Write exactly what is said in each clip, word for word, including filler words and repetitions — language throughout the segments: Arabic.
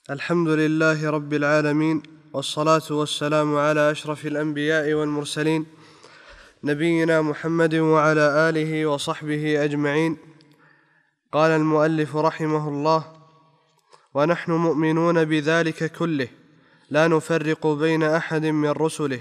الحمد لله رب العالمين، والصلاة والسلام على أشرف الأنبياء والمرسلين، نبينا محمد وعلى آله وصحبه أجمعين. قال المؤلف رحمه الله: ونحن مؤمنون بذلك كله، لا نفرق بين أحد من رسله،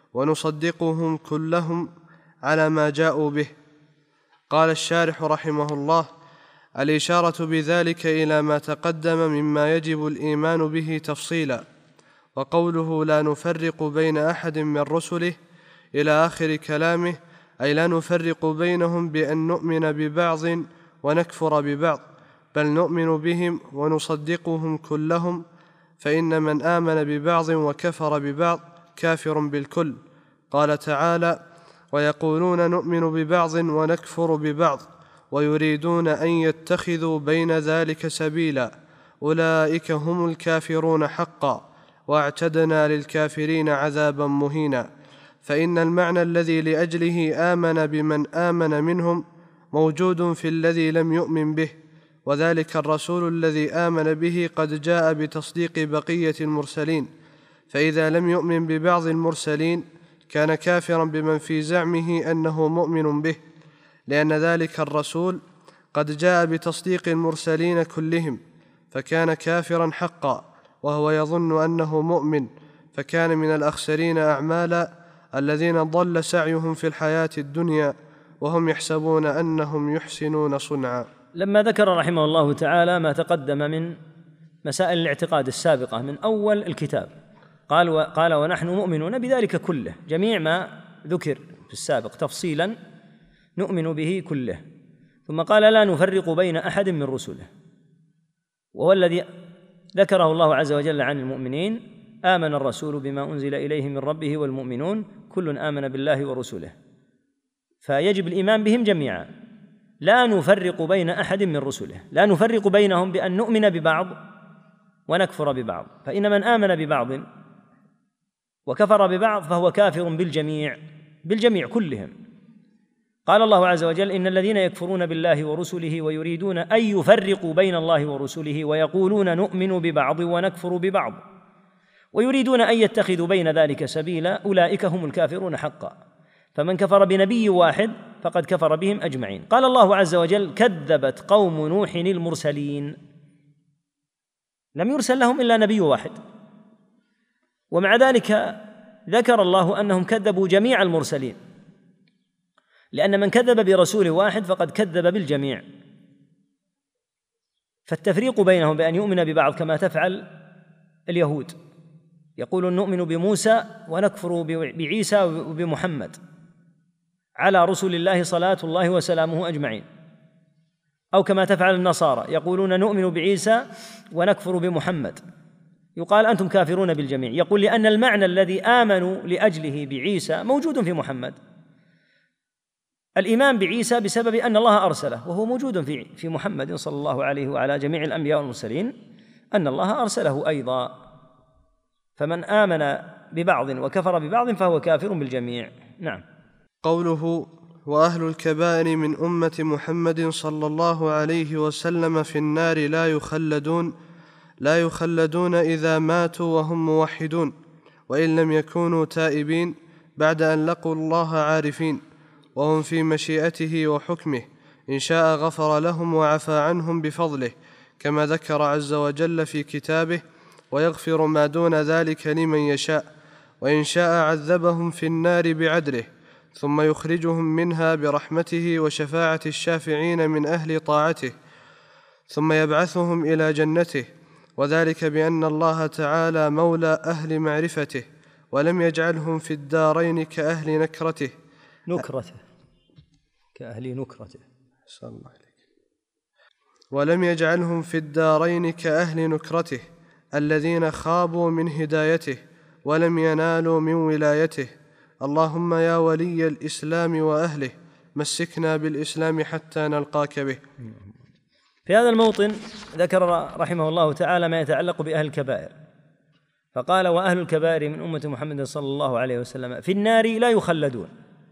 ونصدقهم كلهم على ما جاءوا به. قال الشارح رحمه الله: الإشارة بذلك إلى ما تقدم مما يجب الإيمان به تفصيلا. وقوله لا نفرق بين أحد من رسله إلى آخر كلامه، أي لا نفرق بينهم بأن نؤمن ببعض ونكفر ببعض، بل نؤمن بهم ونصدقهم كلهم، فإن من آمن ببعض وكفر ببعض كافر بالكل. قال تعالى: ويقولون نؤمن ببعض ونكفر ببعض ويريدون أن يتخذوا بين ذلك سبيلا، أولئك هم الكافرون حقا، واعتدنا للكافرين عذابا مهينا. فإن المعنى الذي لأجله آمن بمن آمن منهم موجود في الذي لم يؤمن به، وذلك الرسول الذي آمن به قد جاء بتصديق بقية المرسلين، فإذا لم يؤمن ببعض المرسلين كان كافرا بمن في زعمه أنه مؤمن به، لأن ذلك الرسول قد جاء بتصديق المرسلين كلهم، فكان كافرا حقا، وهو يظن أنه مؤمن، فكان من الأخسرين أعمالا الذين ضل سعيهم في الحياة الدنيا وهم يحسبون أنهم يحسنون صنعا. لما ذكر رحمه الله تعالى ما تقدم من مسائل الاعتقاد السابقة من أول الكتاب، قال قال ونحن مؤمنون بذلك كله، جميع ما ذكر في السابق تفصيلا نؤمن به كله. ثم قال لا نفرق بين أحد من رسله، وهو الذي ذكره الله عز وجل عن المؤمنين: آمن الرسول بما أنزل إليه من ربه والمؤمنون كل آمن بالله ورسله، فيجب الإيمان بهم جميعا، لا نفرق بين أحد من رسله، لا نفرق بينهم بأن نؤمن ببعض ونكفر ببعض، فإن من آمن ببعض وكفر ببعض فهو كافر بالجميع بالجميع كلهم. قال الله عز وجل: إن الذين يكفرون بالله ورسله ويريدون أن يفرقوا بين الله ورسله ويقولون نؤمن ببعض ونكفر ببعض ويريدون أن يتخذوا بين ذلك سبيلا، أولئك هم الكافرون حقا. فمن كفر بنبي واحد فقد كفر بهم أجمعين. قال الله عز وجل: كذبت قوم نوح المرسلين، لم يرسل لهم إلا نبي واحد، ومع ذلك ذكر الله أنهم كذبوا جميع المرسلين، لأن من كذب برسول واحد فقد كذب بالجميع. فالتفريق بينهم بأن يؤمن ببعض كما تفعل اليهود، يقولون نؤمن بموسى ونكفر بعيسى وبمحمد على رسل الله صلاة الله وسلامه أجمعين، أو كما تفعل النصارى يقولون نؤمن بعيسى ونكفر بمحمد، يقال أنتم كافرون بالجميع. يقول لأن المعنى الذي آمنوا لأجله بعيسى موجود في محمد، الإيمان بعيسى بسبب أن الله أرسله، وهو موجود في في محمد صلى الله عليه وعلى جميع الأنبياء والمرسلين أن الله أرسله أيضا. فمن آمن ببعض وكفر ببعض فهو كافر بالجميع. نعم. قوله وأهل الكبائر من أمة محمد صلى الله عليه وسلم في النار لا يخلدون لا يخلدون إذا ماتوا وهم موحدون، وإن لم يكونوا تائبين بعد أن لقوا الله عارفين، وهم في مشيئته وحكمه، إن شاء غفر لهم وعفى عنهم بفضله، كما ذكر عز وجل في كتابه: ويغفر ما دون ذلك لمن يشاء، وإن شاء عذبهم في النار بعدله، ثم يخرجهم منها برحمته وشفاعة الشافعين من أهل طاعته، ثم يبعثهم إلى جنته، وذلك بأن الله تعالى مولى أهل معرفته، ولم يجعلهم في الدارين كأهل نكرته نكرته كأهل نكرته صلى الله عليه ولم يجعلهم في الدارين كأهل نكرته الذين خابوا من هدايته ولم ينالوا من ولايته. اللهم يا ولي الإسلام وأهله مسكنا بالإسلام حتى نلقاك به. في هذا الموطن ذكر رحمه الله تعالى ما يتعلق بأهل الكبائر، فقال: وأهل الكبائر من أمة محمد صلى الله عليه وسلم في النار لا يخلدون.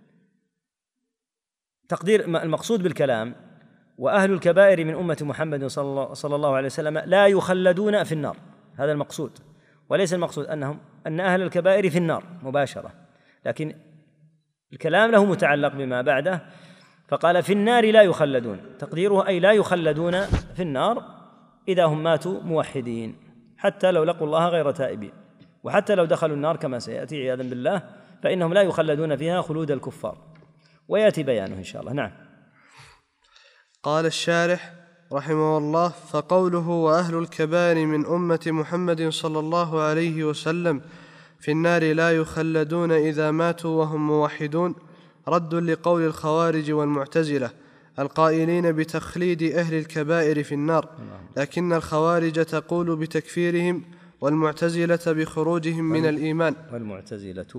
تقدير المقصود بالكلام: وأهل الكبائر من أمة محمد صلى الله عليه وسلم لا يخلدون في النار، هذا المقصود، وليس المقصود أنهم أن أهل الكبائر في النار مباشرة، لكن الكلام له متعلق بما بعده، فقال في النار لا يخلدون، تقديره أي لا يخلدون في النار إذا هم ماتوا موحدين، حتى لو لقوا الله غير تائبين، وحتى لو دخلوا النار كما سيأتي عياذا بالله فإنهم لا يخلدون فيها خلود الكفار، ويأتي بيانه إن شاء الله. نعم. قال الشارح رحمه الله: فقوله وأهل الكبائر من أمة محمد صلى الله عليه وسلم في النار لا يخلدون إذا ماتوا وهم موحدون رد لقول الخوارج والمعتزلة القائلين بتخليد أهل الكبائر في النار، لكن الخوارج تقول بتكفيرهم والمعتزلة بخروجهم من الإيمان. والمعتزلة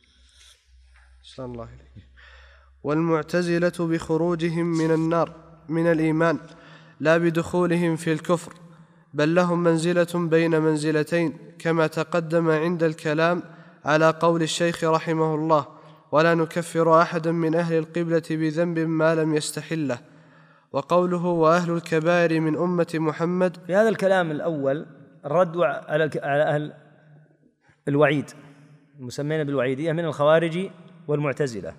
سلام الله عليه. والمعتزلة بخروجهم من النار من الإيمان لا بدخولهم في الكفر، بل لهم منزلة بين منزلتين كما تقدم عند الكلام على قول الشيخ رحمه الله: ولا نكفر أحدا من أهل القبلة بذنب ما لم يستحله. وقوله وأهل الكبائر من أمة محمد، في هذا الكلام الأول الرد على أهل الوعيد المسمين بالوعيدية من الخوارج والمعتزلة،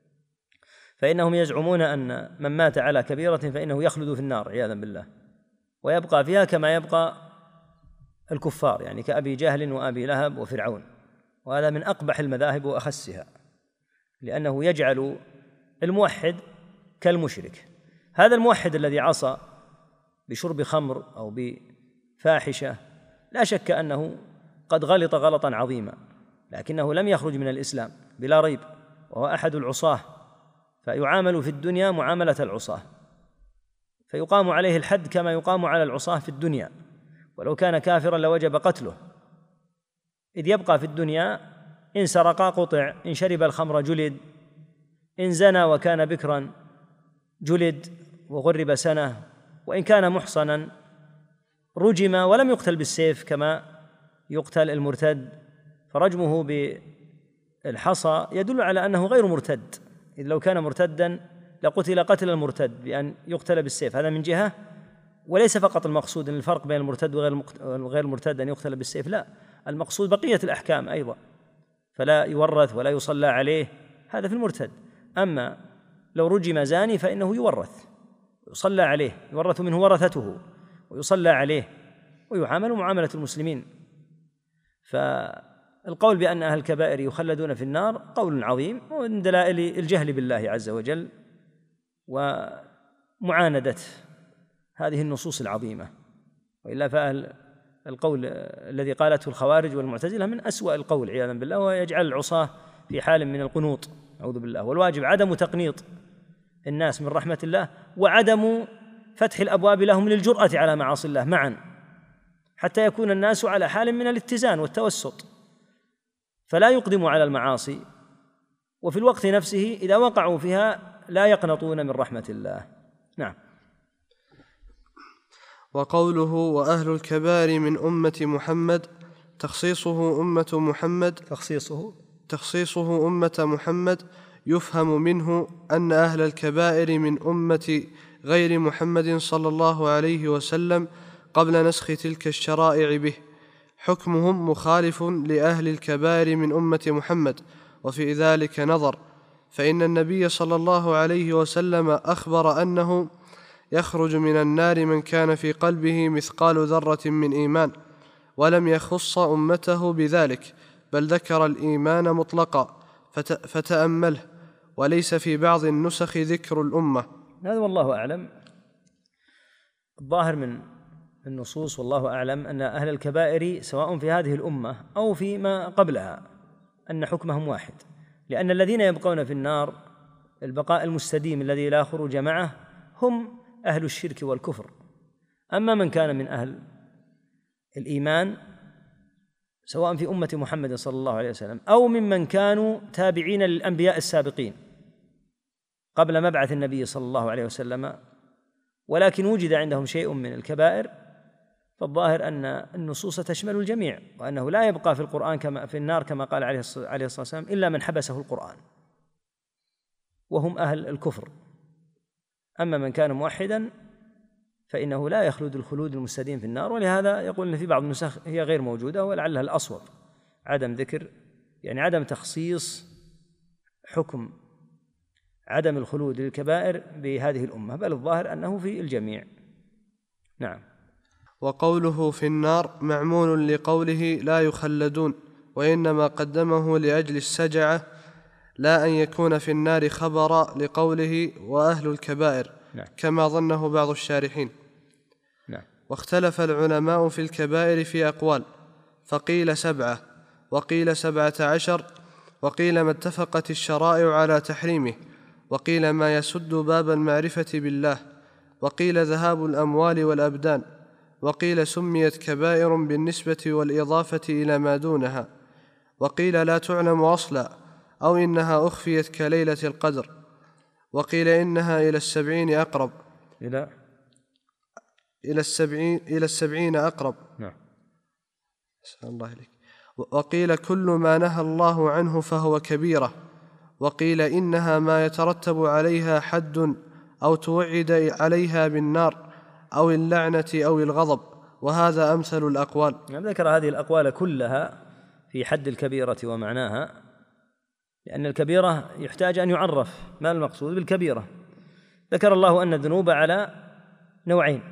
فإنهم يزعمون أن من مات على كبيرة فإنه يخلد في النار عياذا بالله، ويبقى فيها كما يبقى الكفار، يعني كأبي جهل وأبي لهب وفرعون، وهذا من أقبح المذاهب وأخسها، لأنه يجعل الموحد كالمشرك. هذا الموحد الذي عصى بشرب خمر أو بفاحشة لا شك أنه قد غلط غلطا عظيما، لكنه لم يخرج من الإسلام بلا ريب، وهو أحد العصاة، فيعامل في الدنيا معاملة العصاة، فيقام عليه الحد كما يقام على العصاة في الدنيا، ولو كان كافرا لوجب قتله، إذ يبقى في الدنيا إن سرق قطع، إن شرب الخمر جلد، إن زنى وكان بكرا جلد وغرب سنة، وإن كان محصنا رجم ولم يقتل بالسيف كما يقتل المرتد، فرجمه بالحصى يدل على أنه غير مرتد، إذ لو كان مرتدا لقتل قتل المرتد بأن يقتل بالسيف، هذا من جهة. وليس فقط المقصود أن الفرق بين المرتد وغير المرتد أن يقتل بالسيف، لا، المقصود بقية الأحكام أيضا، فلا يورث ولا يصلى عليه، هذا في المرتد. أما لو رجم زاني فإنه يورث ويصلى عليه، يورث منه ورثته ويصلى عليه ويعامل معاملة المسلمين. فالقول بأن أهل الكبائر يخلدون في النار قول عظيم، ومن دلائل الجهل بالله عز وجل ومعاندة هذه النصوص العظيمة، وإلا فأهل القول الذي قالته الخوارج والمعتزلة من أسوأ القول عياذا بالله، ويجعل العصاة في حال من القنوط، أعوذ بالله. والواجب عدم تقنيط الناس من رحمة الله، وعدم فتح الأبواب لهم للجرأة على معاصي الله معا، حتى يكون الناس على حال من الاتزان والتوسط، فلا يقدم على المعاصي، وفي الوقت نفسه إذا وقعوا فيها لا يقنطون من رحمة الله. نعم. وقوله وأهل الكبائر من أمة محمد تخصيصه أمة محمد تخصيصه تخصيصه أمة محمد يفهم منه أن أهل الكبائر من أمة غير محمد صلى الله عليه وسلم قبل نسخ تلك الشرائع به حكمهم مخالف لأهل الكبائر من أمة محمد، وفي ذلك نظر، فإن النبي صلى الله عليه وسلم أخبر أنه يخرج من النار من كان في قلبه مثقال ذرة من إيمان، ولم يخص أمته بذلك، بل ذكر الإيمان مطلقا فتأمله، وليس في بعض النسخ ذكر الأمة. هذا والله أعلم. الظاهر من النصوص والله أعلم أن أهل الكبائر سواء في هذه الأمة أو فيما قبلها أن حكمهم واحد، لأن الذين يبقون في النار البقاء المستديم الذي لا خروج معه هم أهل الشرك والكفر. أما من كان من أهل الإيمان سواء في أمة محمد صلى الله عليه وسلم أو ممن كانوا تابعين للأنبياء السابقين قبل مبعث النبي صلى الله عليه وسلم، ولكن وجد عندهم شيء من الكبائر، فالظاهر أن النصوص تشمل الجميع، وأنه لا يبقى في القرآن كما في النار كما قال عليه الصلاة والسلام إلا من حبسه القرآن، وهم أهل الكفر. أما من كان موحدا فإنه لا يخلد الخلود المستديم في النار. ولهذا يقول إن في بعض النسخ هي غير موجودة، ولعلها الأصوب عدم ذكر، يعني عدم تخصيص حكم عدم الخلود للكبائر بهذه الأمة، بل الظاهر أنه في الجميع. نعم. وقوله في النار معمول لقوله لا يخلدون، وإنما قدمه لأجل السجعة، لا أن يكون في النار خبرا لقوله وأهل الكبائر. نعم. كما ظنه بعض الشارحين. نعم. واختلف العلماء في الكبائر في أقوال، فقيل سبعة، وقيل سبعة عشر، وقيل ما اتفقت الشرائع على تحريمه، وقيل ما يسد باب المعرفة بالله، وقيل ذهاب الأموال والأبدان، وقيل سميت كبائر بالنسبة والإضافة إلى ما دونها، وقيل لا تعلم أصلا، أو إنها أخفيت كليلة القدر، وقيل إنها إلى السبعين أقرب إلى إلى السبعين إلى السبعين أقرب. نعم. أسأل الله عليك. وقيل كل ما نهى الله عنه فهو كبيرة، وقيل إنها ما يترتب عليها حد أو توعد عليها بالنار أو اللعنة أو الغضب، وهذا أمثل الأقوال. يعني ذكر هذه الأقوال كلها في حد الكبيرة ومعناها، لأن الكبيرة يحتاج أن يعرف ما المقصود بالكبيرة. ذكر الله أن الذنوب على نوعين،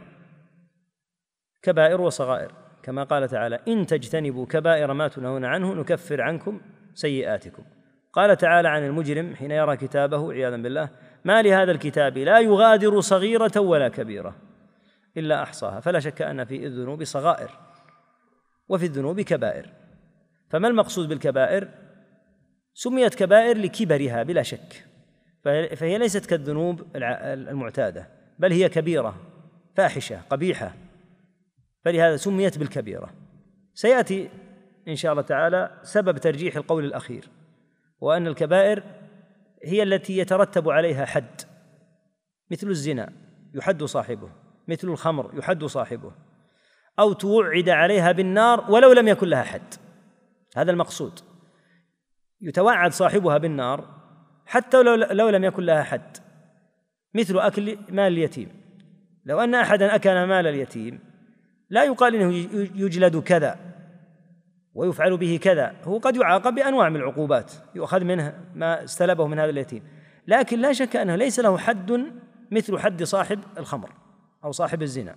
كبائر وصغائر، كما قال تعالى إن تجتنبوا كبائر ما تنهون عنه نكفر عنكم سيئاتكم. قال تعالى عن المجرم حين يرى كتابه عياذا بالله ما لهذا الكتاب لا يغادر صغيرة ولا كبيرة إلا أحصاها. فلا شك أن في الذنوب صغائر وفي الذنوب كبائر. فما المقصود بالكبائر؟ سميت كبائر لكبرها بلا شك، فهي ليست كالذنوب المعتادة، بل هي كبيرة فاحشة قبيحة، فلهذا سميت بالكبيرة. سيأتي إن شاء الله تعالى سبب ترجيح القول الأخير، وأن الكبائر هي التي يترتب عليها حد، مثل الزنا يحد صاحبه، مثل الخمر يحد صاحبه، أو توعد عليها بالنار ولو لم يكن لها حد. هذا المقصود، يتوعد صاحبها بالنار حتى لو, لو لم يكن لها حد، مثل أكل مال اليتيم. لو أن أحدا أكل مال اليتيم لا يقال إنه يجلد كذا ويفعل به كذا، هو قد يعاقب بأنواع من العقوبات يؤخذ منها ما استلبه من هذا اليتيم، لكن لا شك أنه ليس له حد مثل حد صاحب الخمر أو صاحب الزنا.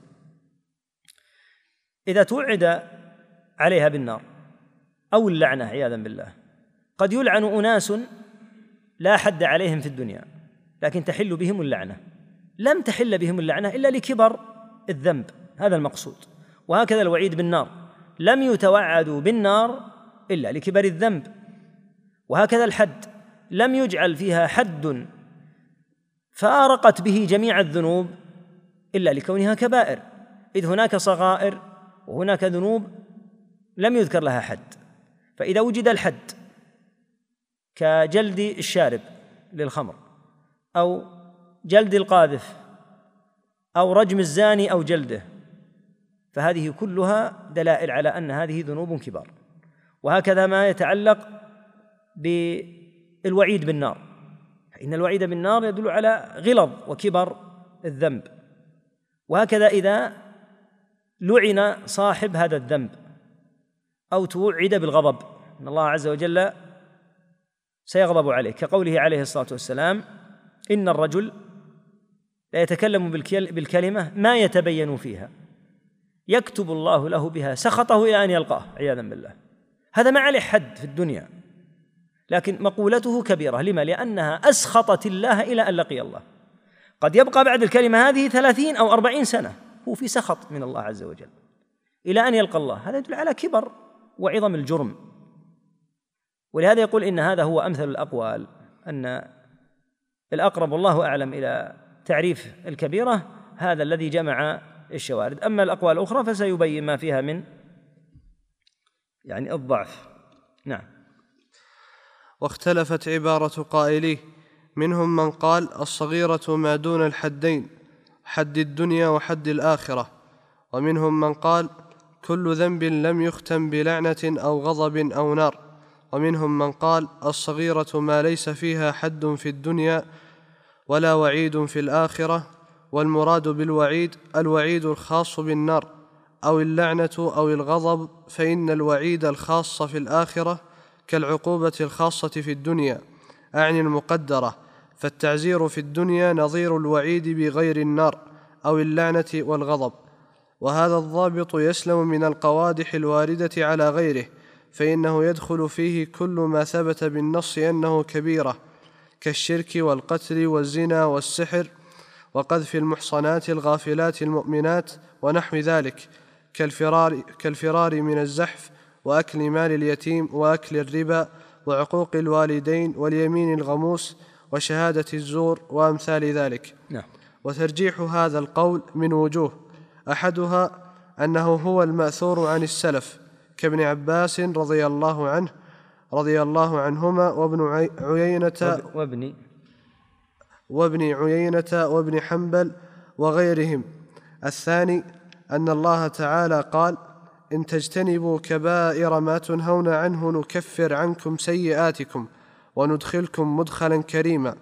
إذا توعد عليها بالنار أو اللعنة عياذا بالله، قد يلعن أناس لا حد عليهم في الدنيا لكن تحل بهم اللعنة، لم تحل بهم اللعنة إلا لكبر الذنب، هذا المقصود. وهكذا الوعيد بالنار، لم يتوعدوا بالنار إلا لكبر الذنب. وهكذا الحد، لم يجعل فيها حد فارقت به جميع الذنوب إلا لكونها كبائر، إذ هناك صغائر وهناك ذنوب لم يذكر لها حد. فإذا وجد الحد كجلد الشارب للخمر، أو جلد القاذف، أو رجم الزاني أو جلده، فهذه كلها دلائل على أن هذه ذنوب كبار. وهكذا ما يتعلق بالوعيد بالنار، فإن الوعيد بالنار يدل على غلظ وكبر الذنب. وهكذا إذا لعن صاحب هذا الذنب أو توعد بالغضب، إن الله عز وجل سيغضب عليه، كقوله عليه الصلاة والسلام إن الرجل لا يتكلم بالكلمة ما يتبين فيها يكتب الله له بها سخطه إلى أن يلقاه عياذا بالله. هذا ما عليه حد في الدنيا، لكن مقولته كبيرة. لما؟ لأنها أسخطت الله إلى أن لقي الله. قد يبقى بعد الكلمة هذه ثلاثين أو أربعين سنة هو في سخط من الله عز وجل إلى أن يلقى الله، هذا يدل على كبر وعظم الجرم. ولهذا يقول إن هذا هو أمثل الأقوال، أن الأقرب والله أعلم إلى تعريف الكبيرة هذا الذي جمع الشوارد. أما الأقوال الأخرى فسيبين ما فيها من يعني الضعف. نعم. واختلفت عبارة قائليه، منهم من قال الصغيرة ما دون الحدين، حد الدنيا وحد الآخرة، ومنهم من قال كل ذنب لم يختم بلعنة أو غضب أو نار، ومنهم من قال الصغيرة ما ليس فيها حد في الدنيا ولا وعيد في الآخرة، والمراد بالوعيد الوعيد الخاص بالنار أو اللعنة أو الغضب، فإن الوعيد الخاص في الآخرة كالعقوبة الخاصة في الدنيا، أعني المقدرة، فالتعزير في الدنيا نظير الوعيد بغير النار أو اللعنة والغضب. وهذا الضابط يسلم من القوادح الواردة على غيره، فإنه يدخل فيه كل ما ثبت بالنص أنه كبيرة، كالشرك والقتل والزنا والسحر وقذف المحصنات الغافلات المؤمنات ونحو ذلك، كالفرار, كالفرار من الزحف وأكل مال اليتيم وأكل الربا وعقوق الوالدين واليمين الغموس وشهادة الزور وأمثال ذلك. نعم. وترجيح هذا القول من وجوه، أحدها أنه هو المأثور عن السلف كابن عباس رضي الله عنه رضي الله عنهما وابن عيينة وابن وابن عيينة وابن حنبل وغيرهم. الثاني أن الله تعالى قال: إن تجتنبوا كبائر ما تنهون عنه نكفر عنكم سيئاتكم وندخلكم مدخلا كريما.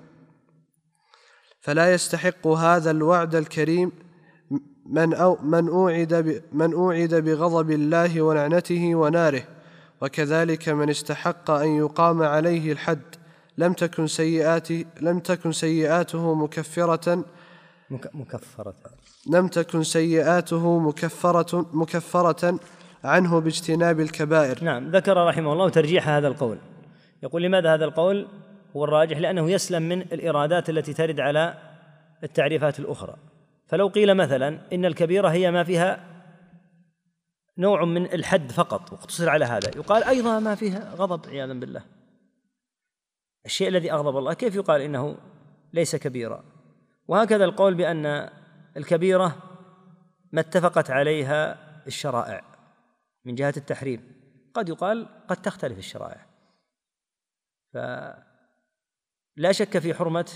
فلا يستحق هذا الوعد الكريم من, أو من, أوعد من أوعد بغضب الله ولعنته وناره، وكذلك من استحق أن يقام عليه الحد لم تكن سيئاته لم تكن سيئاته مكفرة مكفرة لم تكن سيئاته مكفرة مكفرة عنه باجتناب الكبائر. نعم. ذكر رحمه الله ترجيح هذا القول. يقول: لماذا هذا القول هو الراجح؟ لأنه يسلم من الإرادات التي ترد على التعريفات الأخرى. فلو قيل مثلا إن الكبيرة هي ما فيها نوع من الحد فقط واقتصر على هذا، يقال أيضا ما فيها غضب عياذا بالله. الشيء الذي أغضب الله كيف يقال إنه ليس كبيرا؟ وهكذا القول بأن الكبيرة ما اتفقت عليها الشرائع من جهة التحريم، قد يقال قد تختلف الشرائع، فلا شك في حرمة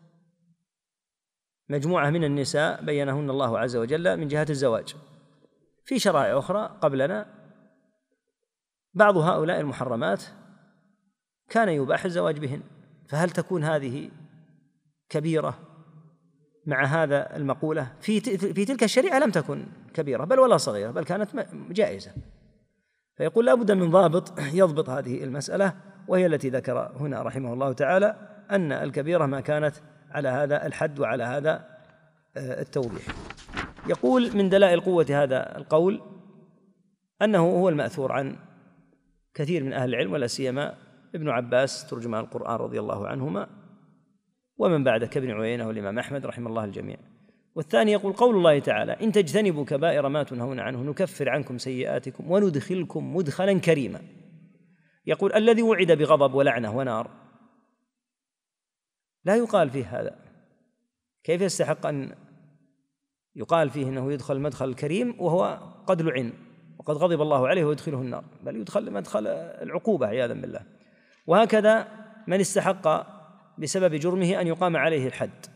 مجموعة من النساء بينهن الله عز وجل من جهة الزواج. في شرائع أخرى قبلنا بعض هؤلاء المحرمات كان يباح الزواج بهن، فهل تكون هذه كبيرة مع هذا المقولة؟ في في تلك الشريعة لم تكن كبيرة بل ولا صغيرة، بل كانت جائزة. فيقول لا بد من ضابط يضبط هذه المسألة، وهي التي ذكر هنا رحمه الله تعالى أن الكبيرة ما كانت على هذا الحد وعلى هذا التوضيح. يقول: من دلائل قوة هذا القول أنه هو المأثور عن كثير من أهل العلم، ولا سيما ابن عباس ترجمان القرآن رضي الله عنهما، ومن بعده كابن عيينة والإمام أحمد رحمه الله الجميع. والثاني يقول: قول الله تعالى: إن تجتنبوا كبائر ما تنهون عنه نكفر عنكم سيئاتكم وندخلكم مدخلا كريما. يقول: الذي وعد بغضب ولعنة ونار لا يقال فيه هذا، كيف يستحق أن يقال فيه أنه يدخل مدخل الكريم وهو قد لعن وقد غضب الله عليه ويدخله النار، بل يدخل مدخل العقوبة عياذا بالله. وهكذا من استحق بسبب جرمه أن يقام عليه الحد.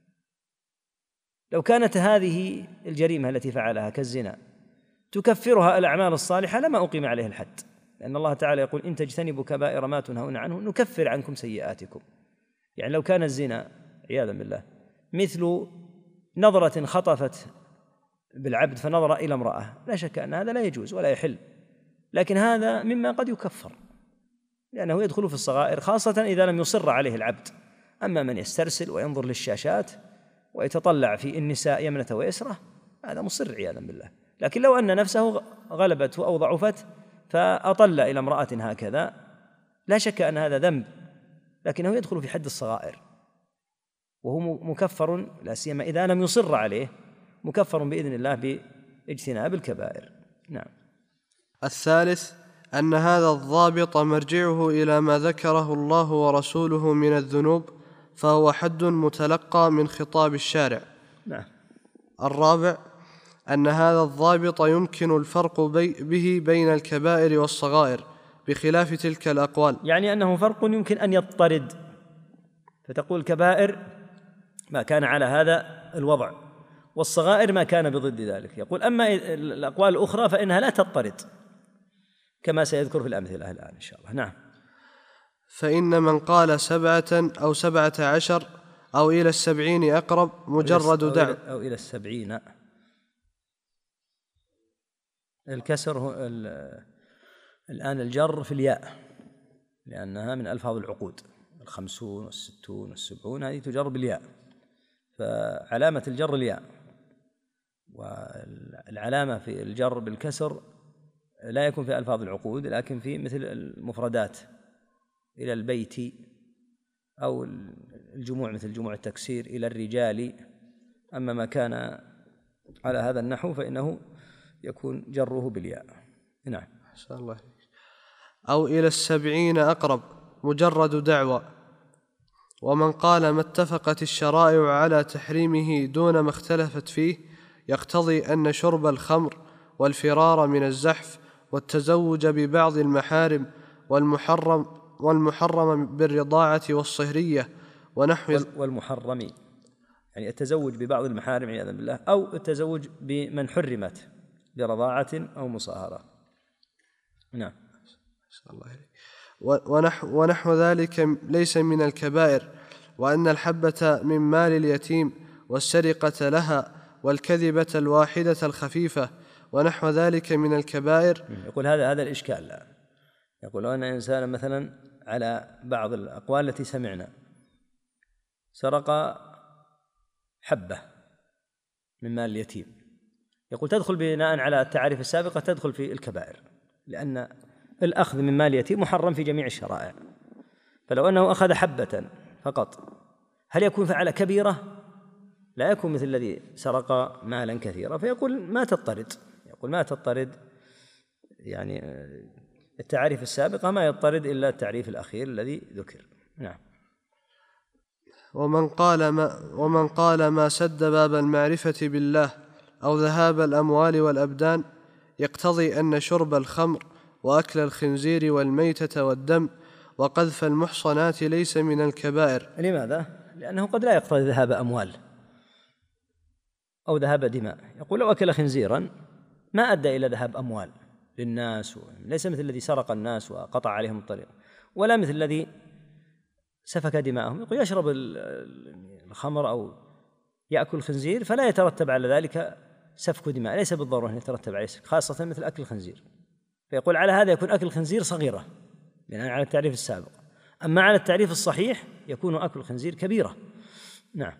لو كانت هذه الجريمة التي فعلها كالزنا تكفرها الأعمال الصالحة لما أقيم عليه الحد، لأن الله تعالى يقول: إن تجتنبوا كبائر ما تنهون عنه نكفر عنكم سيئاتكم. يعني لو كان الزنا عياذا بالله مثل نظرة خطفت بالعبد فنظر إلى امرأة، لا شك أن هذا لا يجوز ولا يحل، لكن هذا مما قد يكفر لأنه يدخل في الصغائر، خاصة إذا لم يصر عليه العبد. أما من يسترسل وينظر للشاشات ويتطلع في النساء يمنة ويسرة هذا مصر عياذا بالله. لكن لو أن نفسه غلبته أو ضعفت فأطل إلى امرأة هكذا لا شك أن هذا ذنب، لكنه يدخل في حد الصغائر وهو مكفر، لا سيما إذا لم يصر عليه، مكفر بإذن الله باجتناب الكبائر. نعم. الثالث أن هذا الضابط مرجعه إلى ما ذكره الله ورسوله من الذنوب، فهو حد متلقى من خطاب الشارع. نعم. الرابع أن هذا الضابط يمكن الفرق بي به بين الكبائر والصغائر بخلاف تلك الأقوال، يعني أنه فرق يمكن أن يضطرد، فتقول كبائر ما كان على هذا الوضع والصغائر ما كان بضد ذلك. يقول أما الأقوال الأخرى فإنها لا تضطرد كما سيذكر في الأمثلة الآن إن شاء الله. نعم. فإن من قال سبعة أو سبعة عشر أو إلى السبعين أقرب مجرد دعوى. أو إلى السبعين. الكسر هو الآن الجر في الياء لأنها من ألفاظ العقود، الخمسون والستون والسبعون هذه تجر بالياء، فعلامة الجر الياء. والعلامة في الجر بالكسر لا يكون في ألفاظ العقود لكن في مثل المفردات إلى البيت، أو الجموع مثل جموع التكسير إلى الرجال. أما ما كان على هذا النحو فإنه يكون جره بالياء. نعم. أحسن الله. أو إلى السبعين أقرب مجرد دعوى. ومن قال ما اتفقت الشرائع على تحريمه دون ما اختلفت فيه يقتضي أن شرب الخمر والفرار من الزحف والتزوج ببعض المحارم والمحرم والمحرم بالرضاعة والصهرية ونحو والمحرم يعني التزوج ببعض المحارم عياذا بالله، أو التزوج بمن حرمت برضاعة أو مصاهرة. نعم. ونحو, ونحو ذلك ليس من الكبائر، وأن الحبة من مال اليتيم والسرقة لها والكذبة الواحدة الخفيفة ونحو ذلك من الكبائر. يقول هذا هذا الإشكال. لا يقول أن إنسانا مثلا على بعض الأقوال التي سمعنا سرق حبة من مال اليتيم، يقول تدخل بناء على التعاريف السابقة تدخل في الكبائر، لأن الأخذ من مال اليتيم محرم في جميع الشرائع. فلو أنه أخذ حبة فقط هل يكون فعل كبيرة؟ لا يكون مثل الذي سرق مالا كثيرا. فيقول ما تضطرد، يقول ما تضطرد يعني التعاريف السابقة ما يضطرد إلا التعريف الأخير الذي ذكر. نعم. ومن قال ما ومن قال ما سد باب المعرفة بالله أو ذهاب الأموال والأبدان يقتضي أن شرب الخمر وأكل الخنزير والميتة والدم وقذف المحصنات ليس من الكبائر. لماذا؟ لأنه قد لا يقتضي ذهاب أموال أو ذهاب دماء. يقول لو أكل خنزيرا ما أدى إلى ذهاب أموال للناس، ليس مثل الذي سرق الناس وقطع عليهم الطريق، ولا مثل الذي سفك دماءهم. يقول يشرب الخمر أو يأكل الخنزير فلا يترتب على ذلك سفك دماء، ليس بالضرورة أن يترتب عليه، خاصة مثل أكل الخنزير. فيقول على هذا يكون أكل الخنزير صغيرة بناء على التعريف السابق، أما على التعريف الصحيح يكون أكل الخنزير كبيرة. نعم.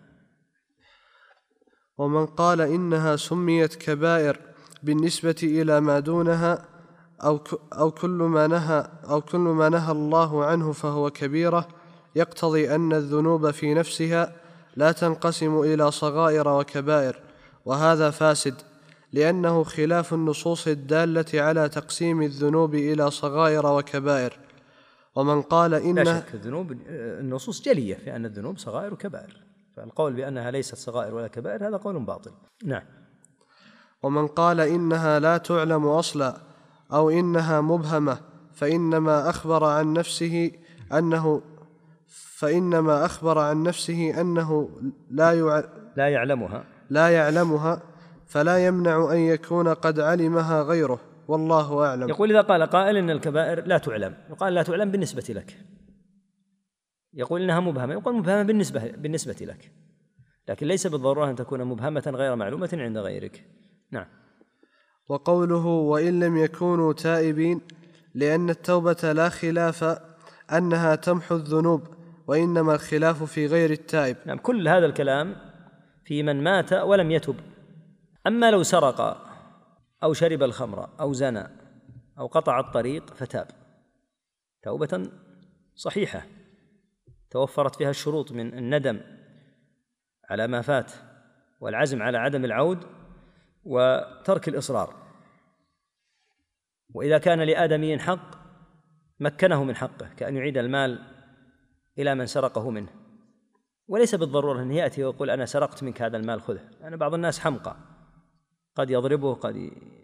ومن قال إنها سميت كبائر بالنسبة إلى ما دونها أو أو كل ما نهى أو كل ما نهى الله عنه فهو كبيرة يقتضي أن الذنوب في نفسها لا تنقسم إلى صغائر وكبائر، وهذا فاسد لأنه خلاف النصوص الدالة على تقسيم الذنوب إلى صغائر وكبائر. ومن قال إن لا شك الذنوب النصوص جلية في أن الذنوب صغائر وكبائر، فالقول بأنها ليست صغائر ولا كبائر هذا قول باطل. نعم. ومن قال إنها لا تعلم أصلا أو إنها مبهمة فإنما أخبر عن نفسه أنه فإنما أخبر عن نفسه أنه لا يع... لا يعلمها لا يعلمها فلا يمنع أن يكون قد علمها غيره، والله أعلم. يقول إذا قال قائل إن الكبائر لا تعلم، يقال لا تعلم بالنسبة لك. يقول إنها مبهمة، يقول مبهمة بالنسبة بالنسبة لك، لكن ليس بالضرورة أن تكون مبهمة غير معلومة عند غيرك. نعم. وقوله وإن لم يكونوا تائبين لأن التوبة لا خلاف أنها تمحو الذنوب، وإنما الخلاف في غير التائب. نعم. كل هذا الكلام في من مات ولم يتب. أما لو سرق أو شرب الخمر أو زنى أو قطع الطريق فتاب توبة صحيحة توفرت فيها الشروط من الندم على ما فات والعزم على عدم العود وترك الإصرار. وإذا كان لآدمي حق مكنه من حقه، كأن يعيد المال إلى من سرقه منه، وليس بالضرورة أن يأتي ويقول أنا سرقت منك هذا المال خذه، لأن يعني بعض الناس حمقى قد يضربه، قد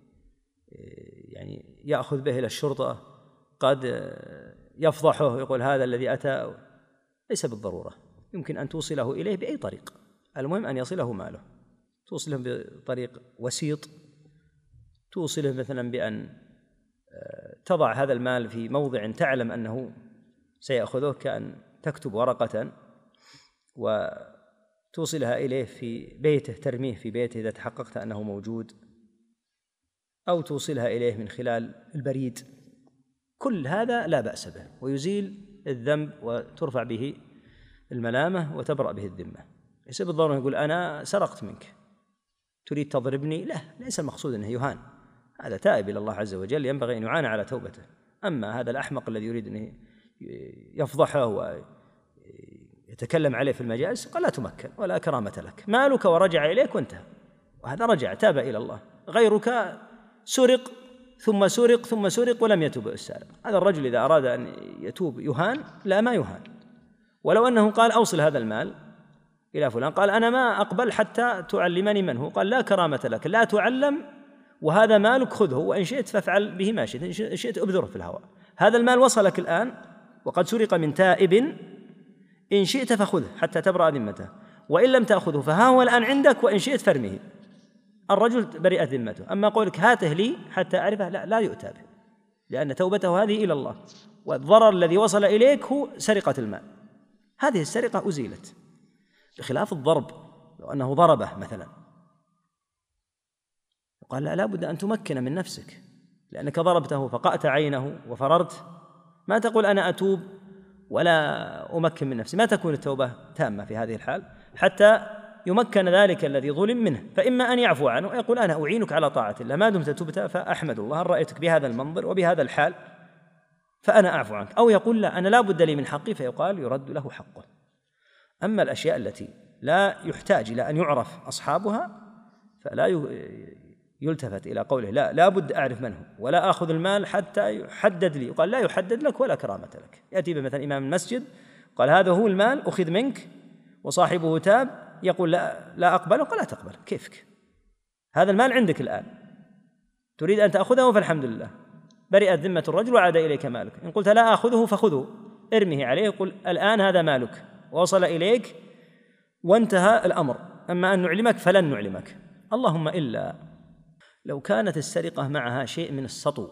يعني يأخذ به إلى الشرطة، قد يفضحه يقول هذا الذي أتى. ليس بالضرورة، يمكن أن توصله إليه بأي طريق، المهم أن يصله ماله، توصله بطريق وسيط، توصله مثلا بأن تضع هذا المال في موضع تعلم أنه سيأخذه، كأن تكتب ورقة توصلها إليه في بيته، ترميه في بيته إذا تحققت أنه موجود، أو توصلها إليه من خلال البريد، كل هذا لا بأس به ويزيل الذنب وترفع به الملامة وتبرأ به الذمة. ليس بالضرورة يقول أنا سرقت منك تريد تضربني، لا، ليس المقصود أنه يهان، هذا تائب إلى الله عز وجل ينبغي أن يعان على توبته. أما هذا الأحمق الذي يريد أن يفضحه ويتكلم عليه في المجالس قال لا تمكن ولا كرامة لك، مالك ورجع إليك وانتهى، وهذا رجع تاب إلى الله. غيرك سرق ثم سرق ثم سرق ولم يتوب السارق، هذا الرجل إذا أراد أن يتوب يهان؟ لا، ما يهان. ولو أنه قال أوصل هذا المال إلى فلان، قال أنا ما أقبل حتى تعلمني من هو، قال لا كرامة لك، لا تعلم وهذا مالك خذه، وإن شئت فافعل به ما شئت، إن شئت أبذره في الهواء. هذا المال وصلك الآن وقد سرق من تائب، إن شئت فخذه حتى تبرأ ذمته، وإن لم تأخذه فها هو الآن عندك، وإن شئت فرمه. الرجل برئت ذمته. أما قولك هاته لي حتى أعرفه، لا, لا يؤتى به، لأن توبته هذه إلى الله، والضرر الذي وصل إليك هو سرقة المال. هذه السرقة أزيلت، بخلاف الضرب. لو أنه ضربه مثلا قال لا، لابد أن تمكن من نفسك، لأنك ضربته فقأت عينه وفررت، ما تقول أنا أتوب ولا أمكن من نفسي، ما تكون التوبة تامة في هذه الحال حتى يمكن ذلك الذي ظلم منه. فإما أن يعفو عنه ويقول أنا أعينك على طاعة الله، ما دمت تبت فأحمد الله أن رأيتك بهذا المنظر وبهذا الحال فأنا أعفو عنك، أو يقول لا، أنا لا بد لي من حقي، فيقال يرد له حقه. أما الأشياء التي لا يحتاج إلى أن يعرف أصحابها فلا يلتفت إلى قوله لا لا بد أعرف من هو، ولا أخذ المال حتى يحدد لي، وقال لا يحدد لك ولا كرامة لك. يأتي بمثلا إمام المسجد قال هذا هو المال أخذ منك وصاحبه تاب، يقول لا لا أقبله، قال لا تقبل، كيفك، هذا المال عندك الآن تريد أن تأخذه فالحمد لله، برئت ذمة الرجل وعاد إليك مالك. إن قلت لا أخذه فخذه، ارمه عليه، يقول الآن هذا مالك ووصل إليك وانتهى الأمر، أما أن نعلمك فلن نعلمك. اللهم إلا لو كانت السرقة معها شيء من السطو،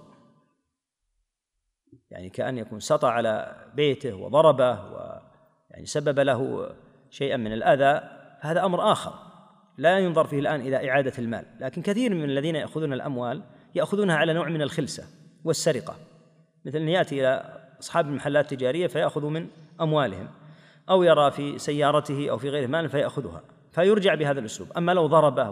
يعني كأن يكون سطى على بيته وضربه ويعني سبب له شيئا من الأذى، هذا أمر آخر لا ينظر فيه الآن إلى إعادة المال. لكن كثير من الذين يأخذون الأموال يأخذونها على نوع من الخلسة والسرقة، مثل أن يأتي إلى أصحاب المحلات التجارية فيأخذوا من أموالهم، أو يرى في سيارته أو في غيره مال فيأخذها، فيرجع بهذا الأسلوب. أما لو ضربه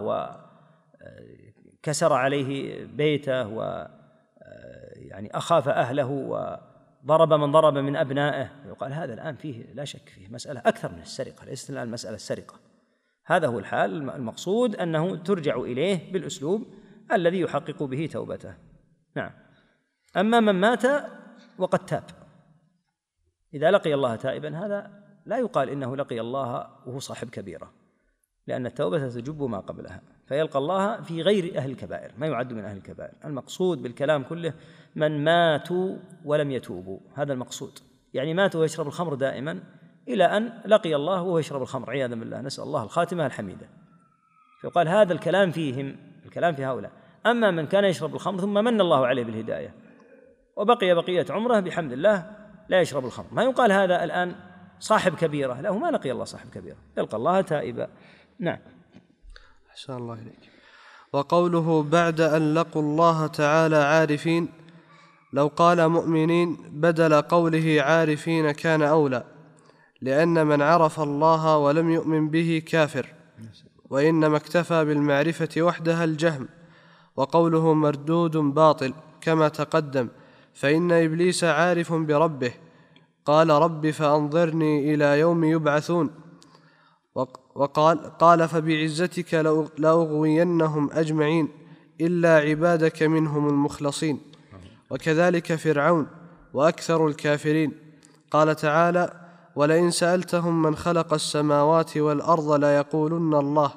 وكسر عليه بيته و يعني أخاف أهله وضرب من ضرب من أبنائه، يقال هذا الآن فيه لا شك فيه مسألة أكثر من السرقة، ليست الآن مسألة السرقة. هذا هو الحال المقصود، أنه ترجع إليه بالأسلوب الذي يحقق به توبته. نعم. أما من مات وقد تاب، إذا لقي الله تائبا، هذا لا يقال إنه لقي الله وهو صاحب كبيرة، لأن التوبة تجب ما قبلها، فيلقى الله في غير أهل الكبائر، ما يعد من أهل الكبائر. المقصود بالكلام كله من ماتوا ولم يتوبوا، هذا المقصود، يعني ماتوا ويشرب الخمر دائما إلى أن لقي الله وهو يشرب الخمر عياذا بالله، نسأل الله الخاتمة الحميدة. فيقال هذا الكلام فيهم، الكلام في هؤلاء. أما من كان يشرب الخمر ثم من الله عليه بالهداية وبقي بقية عمره بحمد الله لا يشرب الخمر، ما يقال هذا الآن صاحب كبيرة، لا، هو ما لقي الله صاحب كبيرة، يلقى الله تائبا. نعم. أحسن الله إليك. وقوله بعد أن لقوا الله تعالى عارفين، لو قال مؤمنين بدل قوله عارفين كان أولى، لأن من عرف الله ولم يؤمن به كافر، وإنما اكتفى بالمعرفة وحدها الجهم. وقوله مردود باطل كما تقدم، فإن إبليس عارف بربه، قال رب فأنظرني إلى يوم يبعثون. وقال قال فبعزتك لأغوينهم أجمعين إلا عبادك منهم المخلصين. وكذلك فرعون وأكثر الكافرين. قال تعالى ولئن سألتهم من خلق السماوات والأرض ليقولن الله.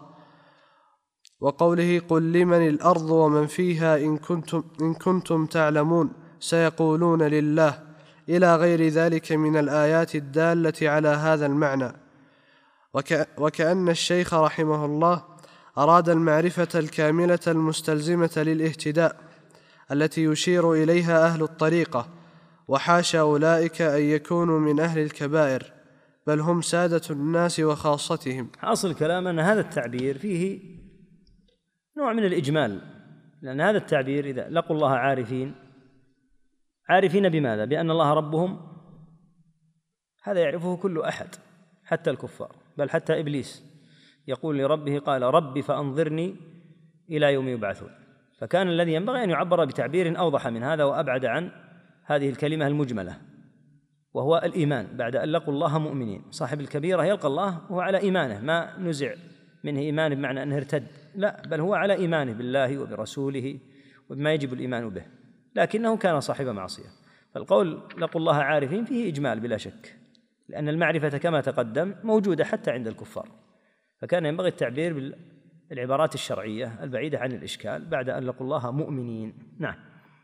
وقوله قل لمن الأرض ومن فيها إن كنتم, إن كنتم تعلمون سيقولون لله، إلى غير ذلك من الآيات الدالة على هذا المعنى. وك وكأن الشيخ رحمه الله أراد المعرفة الكاملة المستلزمة للاهتداء التي يشير إليها أهل الطريقة، وحاشا أولئك أن يكونوا من أهل الكبائر، بل هم سادة الناس وخاصتهم. حاصل الكلام أن هذا التعبير فيه نوع من الإجمال، لأن هذا التعبير إذا لقوا الله عارفين، عارفين بماذا؟ بأن الله ربهم، هذا يعرفه كل أحد حتى الكفار، بل حتى إبليس يقول لربه قال ربي فأنظرني إلى يوم يبعثون. فكان الذي ينبغي أن يعبر بتعبير أوضح من هذا وأبعد عن هذه الكلمة المجملة، وهو الإيمان. بعد أن لقوا الله مؤمنين، صاحب الكبيرة يلقى الله وهو على إيمانه، ما نزع منه إيمان بمعنى أنه ارتد، لا، بل هو على إيمانه بالله وبرسوله وبما يجب الإيمان به، لكنه كان صاحب معصية. فالقول لقوا الله عارفين فيه إجمال بلا شك، لأن المعرفة كما تقدم موجودة حتى عند الكفار، فكان ينبغي التعبير بالعبارات الشرعية البعيدة عن الإشكال بعد أن لقوا الله مؤمنين. نعم.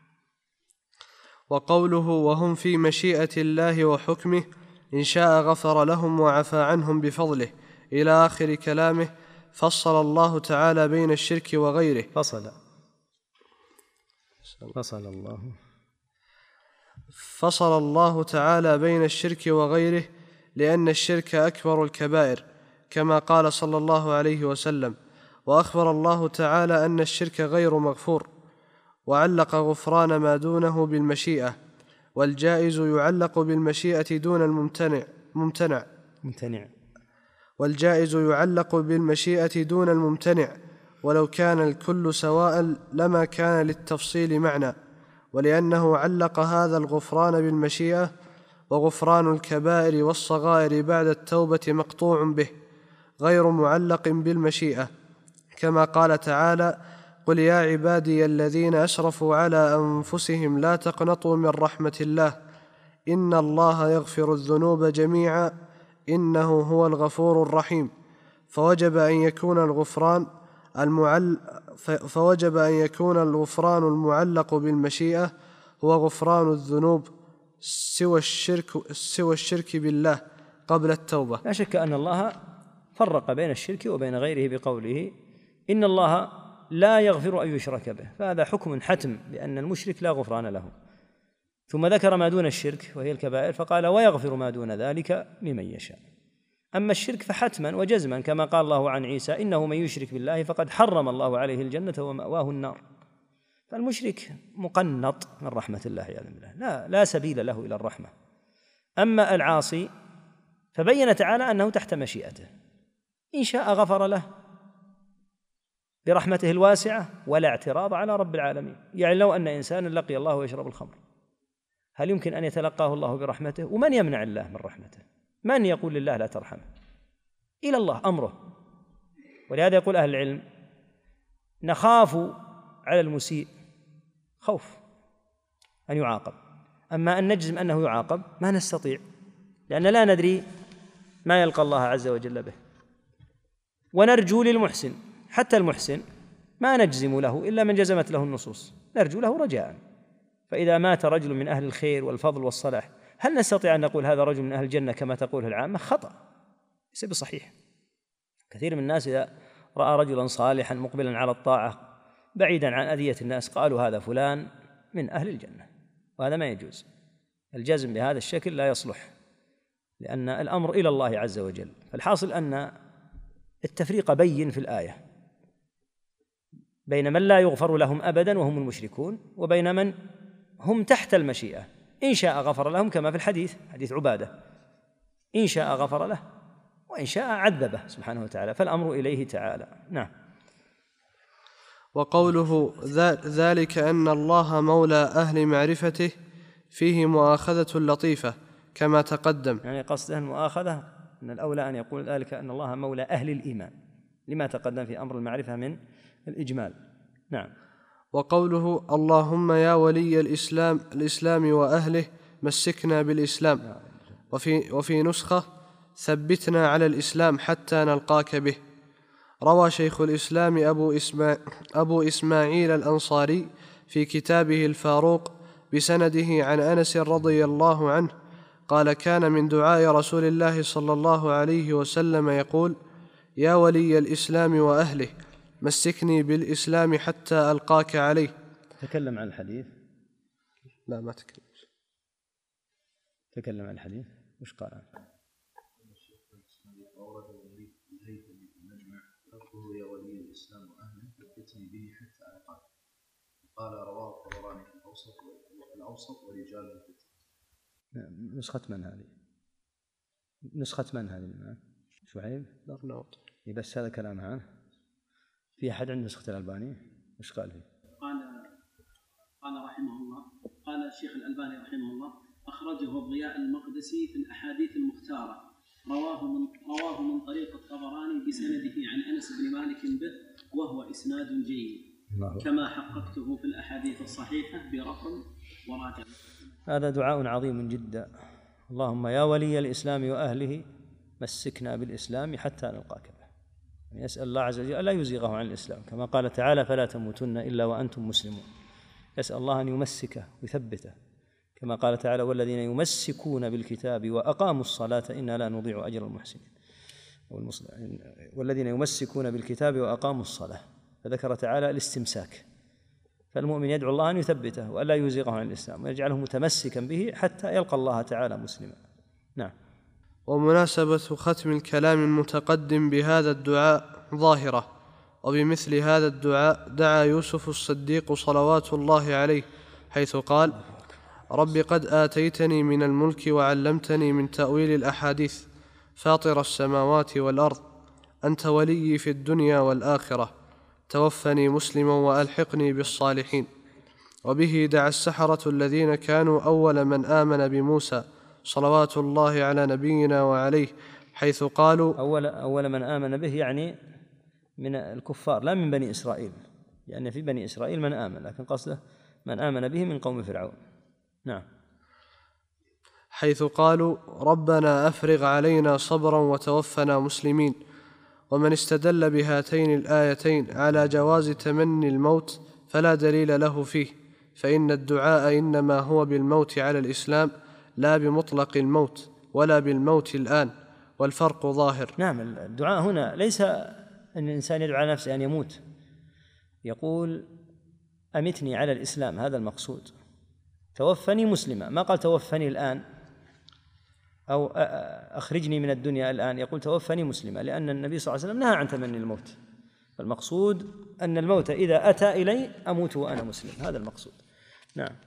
وقوله وهم في مشيئة الله وحكمه إن شاء غفر لهم وعفى عنهم بفضله إلى آخر كلامه، فصل الله تعالى بين الشرك وغيره. فصل فصل الله فصل الله تعالى بين الشرك وغيره، لأن الشرك أكبر الكبائر كما قال صلى الله عليه وسلم. وأخبر الله تعالى أن الشرك غير مغفور، وعلق غفران ما دونه بالمشيئة، والجائز يعلق بالمشيئة دون الممتنع ممتنع ممتنع والجائز يعلق بالمشيئة دون الممتنع، ولو كان الكل سواء لما كان للتفصيل معنى، ولأنه علق هذا الغفران بالمشيئة، وغفران الكبائر والصغائر بعد التوبة مقطوع به غير معلق بالمشيئة، كما قال تعالى قل يا عبادي الذين أسرفوا على أنفسهم لا تقنطوا من رحمة الله إن الله يغفر الذنوب جميعا إنه هو الغفور الرحيم. فوجب أن يكون الغفران المعل فوجب أن يكون الغفران المعلق بالمشيئة هو غفران الذنوب سوى الشرك سوى الشرك بالله قبل التوبة. لا شك أن الله فرق بين الشرك وبين غيره بقوله إن الله لا يغفر أن يشرك به، فهذا حكم حتم بأن المشرك لا غفران له. ثم ذكر ما دون الشرك وهي الكبائر فقال ويغفر ما دون ذلك لمن يشاء. أما الشرك فحتما وجزما كما قال الله عن عيسى إنه من يشرك بالله فقد حرم الله عليه الجنة ومأواه النار. فالمشرك مقنط من رحمة الله عياذا بالله، لا, لا سبيل له إلى الرحمة. أما العاصي فبين تعالى أنه تحت مشيئته، إن شاء غفر له برحمته الواسعة ولا اعتراض على رب العالمين. يعني لو أن إنسانا لقي الله ويشرب الخمر، هل يمكن أن يتلقاه الله برحمته؟ ومن يمنع الله من رحمته؟ من يقول لله لا ترحمه؟ إلى الله أمره. ولهذا يقول أهل العلم نخاف على المسيء خوف أن يعاقب، أما أن نجزم أنه يعاقب ما نستطيع، لأن لا ندري ما يلقى الله عز وجل به. ونرجو للمحسن، حتى المحسن ما نجزم له إلا من جزمت له النصوص، نرجو له رجاء. فإذا مات رجل من أهل الخير والفضل والصلاح هل نستطيع أن نقول هذا رجل من أهل الجنة كما تقوله العامة؟ خطأ، ليس بصحيح. كثير من الناس إذا رأى رجلا صالحا مقبلا على الطاعة بعيدا عن أذية الناس قالوا هذا فلان من أهل الجنة، وهذا ما يجوز. الجزم بهذا الشكل لا يصلح، لأن الأمر إلى الله عز وجل. فالحاصل أن التفريق بين في الآية بين من لا يغفر لهم أبدا وهم المشركون، وبين من هم تحت المشيئة، إن شاء غفر لهم كما في الحديث حديث عبادة، إن شاء غفر له وإن شاء عذبه سبحانه وتعالى، فالأمر إليه تعالى. نعم. وقوله ذلك أن الله مولى أهل معرفته فيه مؤاخذة لطيفة كما تقدم، يعني قصده المؤاخذة أن الأولى أن يقول ذلك أن الله مولى أهل الإيمان لما تقدم في أمر المعرفة من الإجمال. نعم. وقوله اللهم يا ولي الإسلام الإسلام وأهله مسكنا بالإسلام، وفي, وفي نسخة ثبتنا على الإسلام حتى نلقاك به. روى شيخ الإسلام أبو, إسماع أبو إسماعيل الأنصاري في كتابه الفاروق بسنده عن أنس رضي الله عنه قال كان من دعاء رسول الله صلى الله عليه وسلم يقول يا ولي الإسلام وأهله مسكني بالإسلام حتى ألقاك عليه. تكلم عن الحديث؟ لا ما تكلم. تكلم عن الحديث وش قال عنه؟ قال رواه الطبراني في الأوسط الأوسط ورجال نسخة من هذه؟ نسخة من هذه الآن؟ شعيب؟ الأرناؤوط. بس هذا كلام عنه. في أحد عنده نسخة الألباني؟ إيش قال فيه؟ قال قال رحمه الله، قال الشيخ الألباني رحمه الله: أخرجه الضياء المقدسي في الأحاديث المختارة، رواه من رواه من طريق الطبراني بسنده عن أنس بن مالك به، وهو إسناد جيد كما حققته في الأحاديث الصحيحة برقم وراجع. هذا دعاء عظيم جدا. اللهم يا ولي الإسلام وأهله مسكنا بالإسلام حتى نلقاك به. يسأل الله عز وجل ألا يزيغه عن الإسلام، كما قال تعالى: فلا تموتن إلا وأنتم مسلمون. يسأل الله أن يمسكه ويثبته، كما قال تعالى: والذين يمسكون بالكتاب وأقاموا الصلاة إنا لا نضيع أجر المحسنين. والذين يمسكون بالكتاب وأقاموا الصلاة، فذكر تعالى الاستمساك. فالمؤمن يدعو الله أن يثبته وألا يزيغه عن الإسلام ويجعله متمسكا به حتى يلقى الله تعالى مسلما. نعم. ومناسبة ختم الكلام المتقدم بهذا الدعاء ظاهرة، وبمثل هذا الدعاء دعا يوسف الصديق صلوات الله عليه، حيث قال: رب قد آتيتني من الملك وعلمتني من تأويل الأحاديث، فاطر السماوات والأرض، أنت ولي في الدنيا والآخرة، توفني مسلما وألحقني بالصالحين. وبه دعا السحرة الذين كانوا أول من آمن بموسى صلوات الله على نبينا وعليه، حيث قالوا: أول, أول من آمن به يعني من الكفار لا من بني إسرائيل، لأن يعني في بني إسرائيل من آمن، لكن قصده من آمن به من قوم فرعون. نعم. حيث قالوا: ربنا أفرغ علينا صبرا وتوفنا مسلمين. ومن استدل بهاتين الآيتين على جواز تمني الموت فلا دليل له فيه، فإن الدعاء إنما هو بالموت على الإسلام لا بمطلق الموت ولا بالموت الآن، والفرق ظاهر. نعم. الدعاء هنا ليس أن الإنسان يدعو على نفسه أن يموت، يقول أمتني على الإسلام، هذا المقصود. توفني مسلما، ما قال توفني الآن أو أخرجني من الدنيا الآن، يقول توفني مسلما، لأن النبي صلى الله عليه وسلم نهى عن تمني الموت. فالمقصود أن الموت إذا أتى إلي أموت وأنا مسلم، هذا المقصود. نعم.